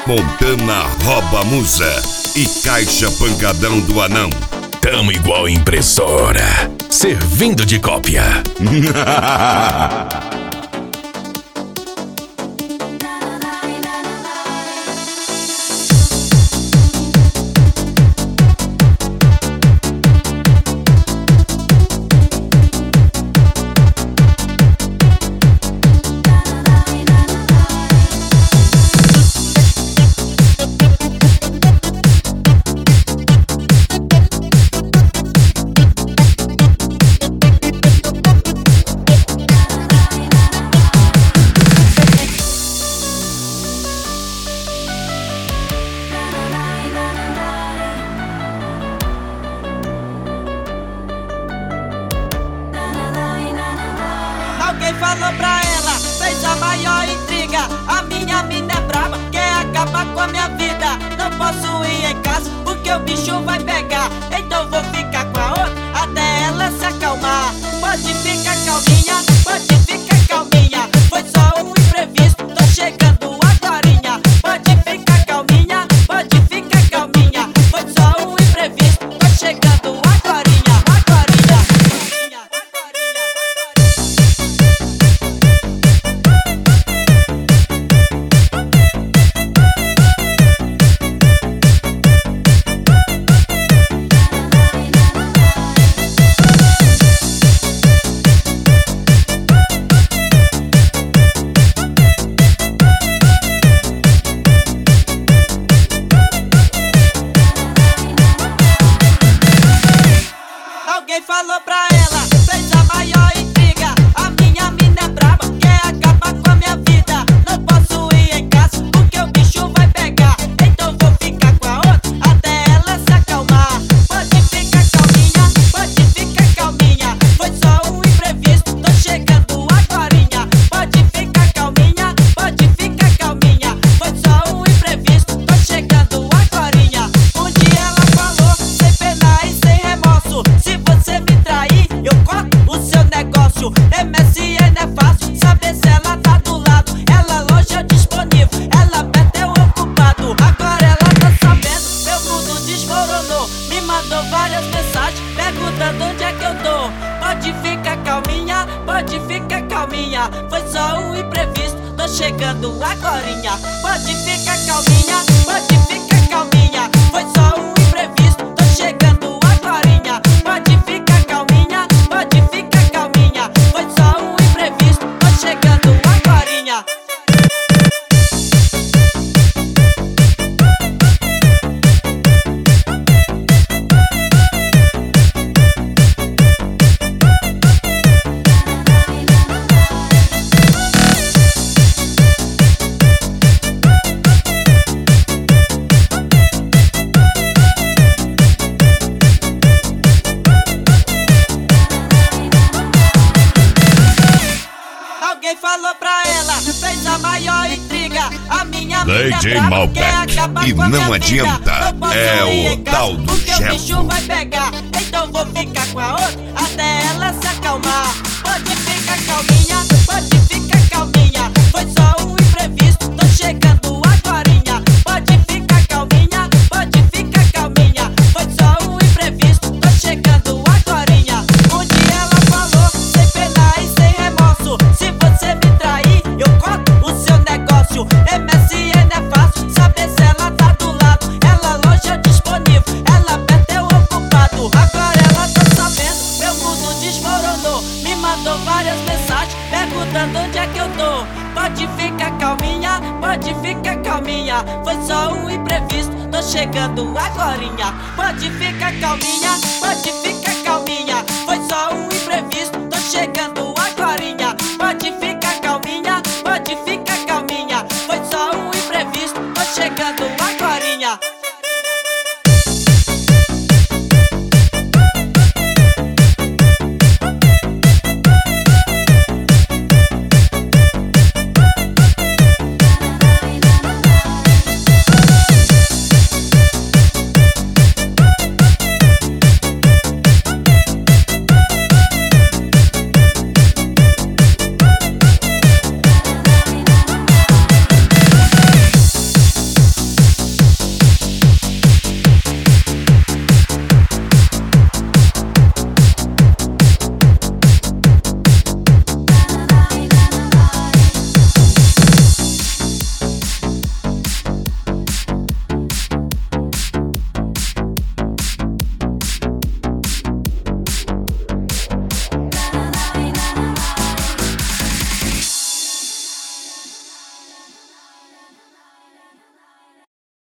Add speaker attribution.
Speaker 1: Montana rouba musa e Caixa Pancadão do Anão.
Speaker 2: Tamo igual impressora, servindo de cópia.
Speaker 3: Alguém falou pra ela, fez a maior intriga. A minha mina é braba, quer acabar com a minha vida. Não posso ir em casa porque o bicho vai pegar. Então vou ficar com a outra até ela se acalmar. Pode ficar calminha, pode ficar calminha. Foi só um imprevisto, tô chegando agorinha. Pode ficar calminha, pode ficar calminha. Foi só um imprevisto, tô chegando agorinha, agorinha. Alguém falou pra ela, fez a maior intriga. A minha mina é braba, quer acabar com a minha vida. Não posso ir em casa porque o bicho vai pegar. Então vou ficar com a outra até ela se acalmar. Pode ficar calminha, pode ficar calminha. Foi só um imprevisto, tô chegando agorinha. Pode ficar calminha, pode ficar calminha. Foi só um imprevisto, tô chegando agorinha. Um dia ela falou, sem pena e sem remorso: se você me trair, eu corto o seu negócio. MSN é fácil saber se ela tá do lado. Ela longe ou disponível, ela perto é o ocupado. Agora ela tá sabendo, meu mundo desmoronou. Me mandou várias mensagens perguntando onde é que eu tô. Pode ficar calminha, pode ficar calminha. Foi só um imprevisto, tô chegando agorinha. Pode ficar calminha, pode ficar calminha. Foi só um imprevisto, tô chegando agorinha. Pode ficar calminha, pode ficar calminha. Foi só um imprevisto, tô chegando agorinha. Alguém falou pra ela, fez a maior intriga. A minha mina
Speaker 1: DJ
Speaker 3: é braba,
Speaker 1: Malbec.
Speaker 3: quer acabar
Speaker 1: E
Speaker 3: com a
Speaker 1: não
Speaker 3: minha
Speaker 1: adianta,
Speaker 3: vida. Não posso
Speaker 1: é
Speaker 3: ir
Speaker 1: o
Speaker 3: em casa
Speaker 1: tal do
Speaker 3: porque o
Speaker 1: chefe.
Speaker 3: bicho vai pegar. Então vou ficar com a outra até ela se acalmar. Pode ficar calminha, pode ficar calminha. Foi só um imprevisto, tô chegando agorinha. Pode ficar calminha, pode ficar calminha. Foi só um imprevisto, tô chegando agorinha. Um dia ela falou, sem pena e sem remorso: se você me trair, eu corto o seu negócio. MSN é fácil saber se ela tá do lado. Ela longe ou disponível, ela perto é o ocupado. Agora ela tá sabendo, meu mundo desmoronou. Me mandou várias mensagens perguntando onde é que eu tô. Pode ficar calminha, pode ficar calminha. Foi só um imprevisto, tô chegando agorinha. Pode ficar calminha, pode ficar calminha. Foi só um imprevisto, tô chegando